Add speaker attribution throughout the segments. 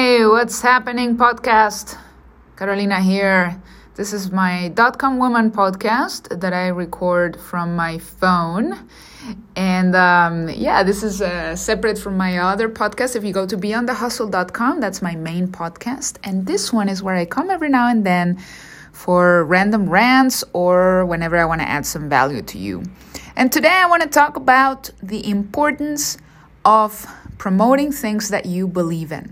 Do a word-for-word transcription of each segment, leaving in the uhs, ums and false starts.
Speaker 1: Hey, what's happening podcast? Carolina here. This is my Dot-Com Woman podcast that I record from my phone. And um, yeah, this is uh, separate from my other podcast. If you go to beyond the hustle dot com, that's my main podcast. And this one is where I come every now and then for random rants or whenever I want to add some value to you. And today I want to talk about the importance of promoting things that you believe in.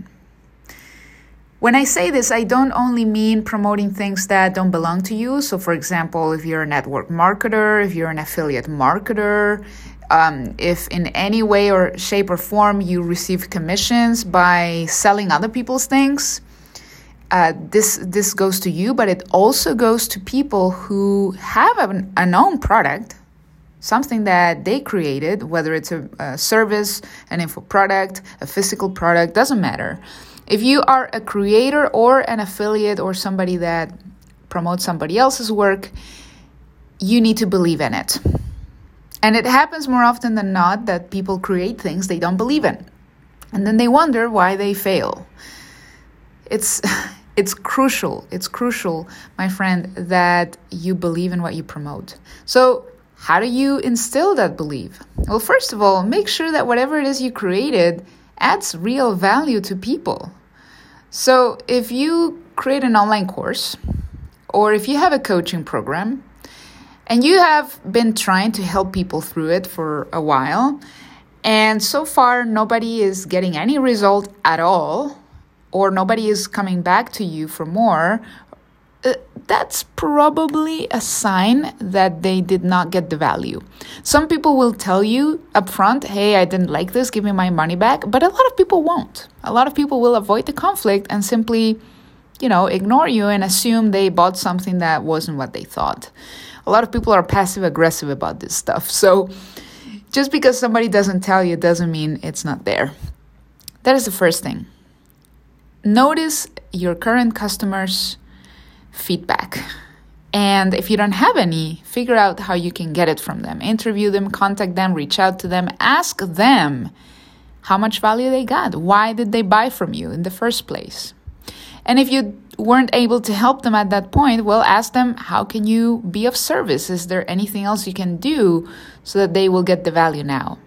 Speaker 1: When I say this, I don't only mean promoting things that don't belong to you. So for example, if you're a network marketer, if you're an affiliate marketer, um, if in any way or shape or form you receive commissions by selling other people's things, uh, this this goes to you, but it also goes to people who have an, a known product, something that they created, whether it's a, a service, an info product, a physical product, doesn't matter. If you are a creator or an affiliate or somebody that promotes somebody else's work, you need to believe in it. And it happens more often than not that people create things they don't believe in. And then they wonder why they fail. It's it's crucial, it's crucial, my friend, that you believe in what you promote. So how do you instill that belief? Well, first of all, make sure that whatever it is you created adds real value to people. So if you create an online course, or if you have a coaching program, and you have been trying to help people through it for a while, and so far nobody is getting any result at all, or nobody is coming back to you for more, Uh, that's probably a sign that they did not get the value. Some people will tell you up front, hey, I didn't like this, give me my money back. But a lot of people won't. A lot of people will avoid the conflict and simply, you know, ignore you and assume they bought something that wasn't what they thought. A lot of people are passive aggressive about this stuff. So just because somebody doesn't tell you doesn't mean it's not there. That is the first thing. Notice your current customers' feedback. And if you don't have any, figure out how you can get it from them. Interview them, contact them, reach out to them, ask them how much value they got. Why did they buy from you in the first place? And if you weren't able to help them at that point, well, ask them, how can you be of service? Is there anything else you can do so that they will get the value now?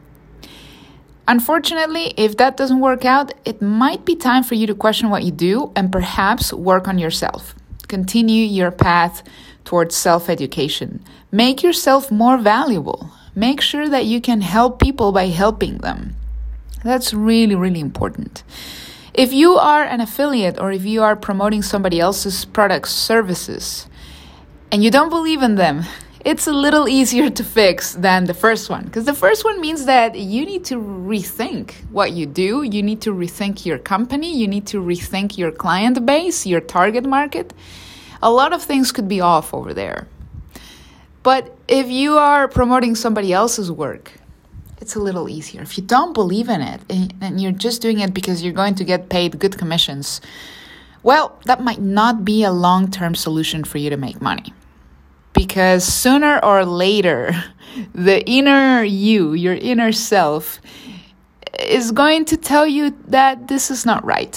Speaker 1: Unfortunately, if that doesn't work out, it might be time for you to question what you do and perhaps work on yourself. Continue your path towards self-education. Make yourself more valuable. Make sure that you can help people by helping them. That's really, really important. If you are an affiliate or if you are promoting somebody else's products, services, and you don't believe in them, it's a little easier to fix than the first one. Because the first one means that you need to rethink what you do. You need to rethink your company. You need to rethink your client base, your target market. A lot of things could be off over there. But if you are promoting somebody else's work, it's a little easier. If you don't believe in it and you're just doing it because you're going to get paid good commissions, well, that might not be a long-term solution for you to make money. Because sooner or later, the inner you, your inner self, is going to tell you that this is not right.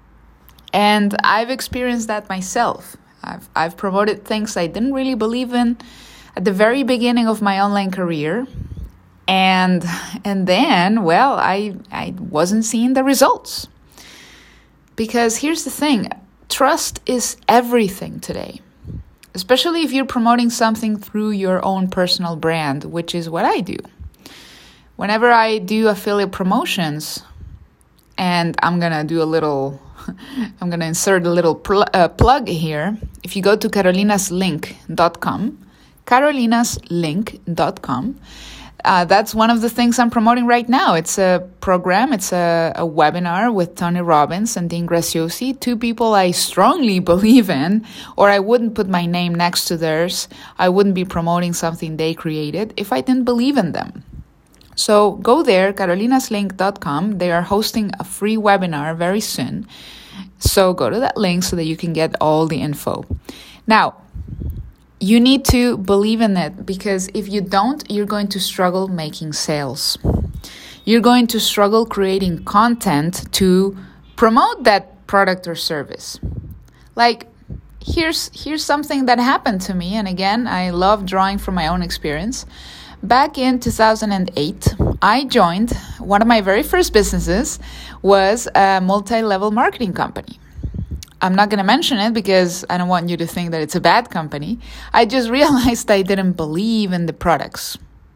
Speaker 1: And I've experienced that myself. I've, I've promoted things I didn't really believe in at the very beginning of my online career. And and then, well, I, I wasn't seeing the results. Because here's the thing, trust is everything today. Especially if you're promoting something through your own personal brand, which is what I do. Whenever I do affiliate promotions, and I'm going to do a little, I'm going to insert a little pl- uh, plug here. If you go to carolinas link dot com, carolinas link dot com, Uh, that's one of the things I'm promoting right now. It's a program, it's a, a webinar with Tony Robbins and Dean Graziosi, two people I strongly believe in, or I wouldn't put my name next to theirs. I wouldn't be promoting something they created if I didn't believe in them. So go there, carolinas link dot com. They are hosting a free webinar very soon. So go to that link so that you can get all the info. Now, you need to believe in it, because if you don't, you're going to struggle making sales. You're going to struggle creating content to promote that product or service. Like, here's here's something that happened to me. And again, I love drawing from my own experience. Back in two thousand eight, I joined one of my very first businesses was a multi-level marketing company. I'm not going to mention it because I don't want you to think that it's a bad company. I just realized I didn't believe in the products.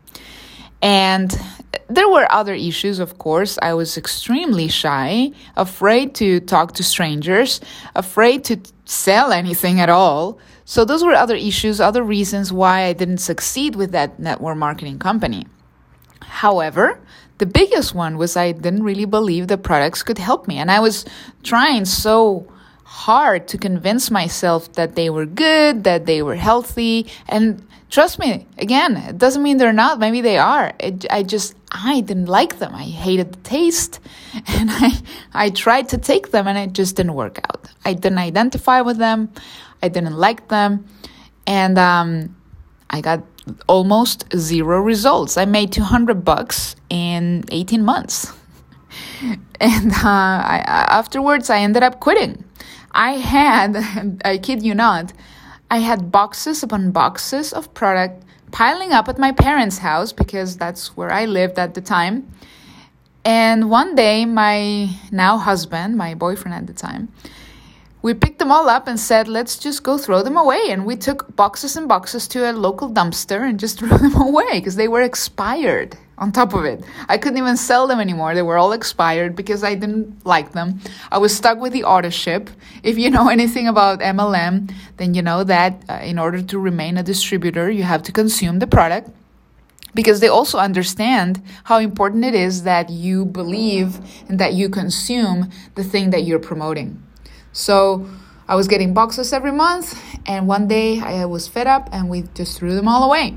Speaker 1: And there were other issues, of course. I was extremely shy, afraid to talk to strangers, afraid to sell anything at all. So those were other issues, other reasons why I didn't succeed with that network marketing company. However, the biggest one was I didn't really believe the products could help me. And I was trying so hard to convince myself that they were good, that they were healthy. And trust me, again, it doesn't mean they're not. Maybe they are. It, I just, I didn't like them. I hated the taste. And I, I tried to take them and it just didn't work out. I didn't identify with them. I didn't like them. And um, I got almost zero results. I made two hundred bucks in eighteen months. And uh, I, afterwards, I ended up quitting. I had, I kid you not, I had boxes upon boxes of product piling up at my parents' house because that's where I lived at the time. And one day, my now husband, my boyfriend at the time, we picked them all up and said, let's just go throw them away. And we took boxes and boxes to a local dumpster and just threw them away because they were expired on top of it. I couldn't even sell them anymore. They were all expired because I didn't like them. I was stuck with the auto ship. If you know anything about M L M, then you know that uh, in order to remain a distributor, you have to consume the product. Because they also understand how important it is that you believe and that you consume the thing that you're promoting. So I was getting boxes every month, and one day I was fed up and we just threw them all away.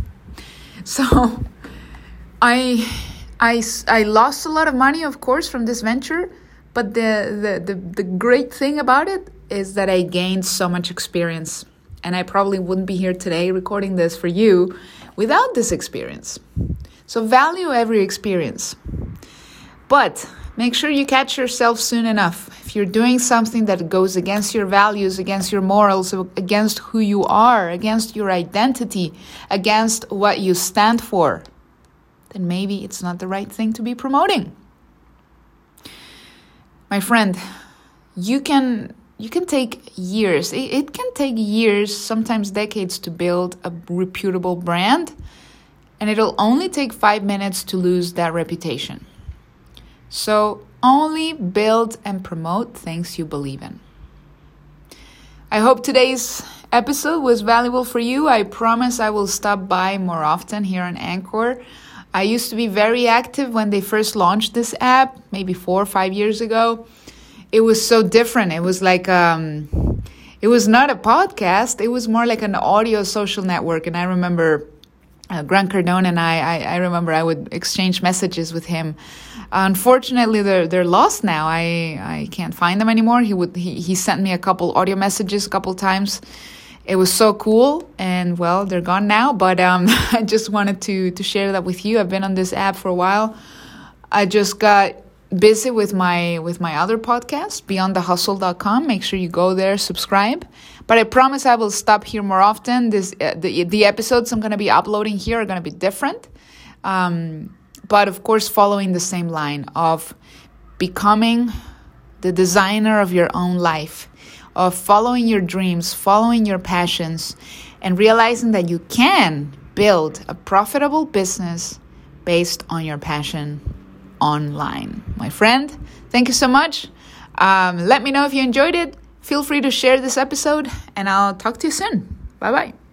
Speaker 1: So I, I, I lost a lot of money, of course, from this venture, but the, the, the, the great thing about it is that I gained so much experience, and I probably wouldn't be here today recording this for you without this experience. So value every experience. But make sure you catch yourself soon enough. If you're doing something that goes against your values, against your morals, against who you are, against your identity, against what you stand for, then maybe it's not the right thing to be promoting. My friend, you can you can take years. It, it can take years, sometimes decades, to build a reputable brand, and it'll only take five minutes to lose that reputation. So only build and promote things you believe in. I hope today's episode was valuable for you. I promise I will stop by more often here on Anchor. I used to be very active when they first launched this app, maybe four or five years ago. It was so different. It was like, um, it was not a podcast. It was more like an audio social network. And I remember uh, Grant Cardone and I, I, I remember I would exchange messages with him. Unfortunately, they're they're lost now. I, I can't find them anymore. He would he, he sent me a couple audio messages a couple times. It was so cool, and well, they're gone now. But um, I just wanted to to share that with you. I've been on this app for a while. I just got busy with my with my other podcast, beyond the hustle dot com. Make sure you go there, subscribe. But I promise I will stop here more often. This uh, the the episodes I'm going to be uploading here are going to be different. Um. But of course, following the same line of becoming the designer of your own life, of following your dreams, following your passions, and realizing that you can build a profitable business based on your passion online. My friend, thank you so much. Um, let me know if you enjoyed it. Feel free to share this episode, and I'll talk to you soon. Bye-bye.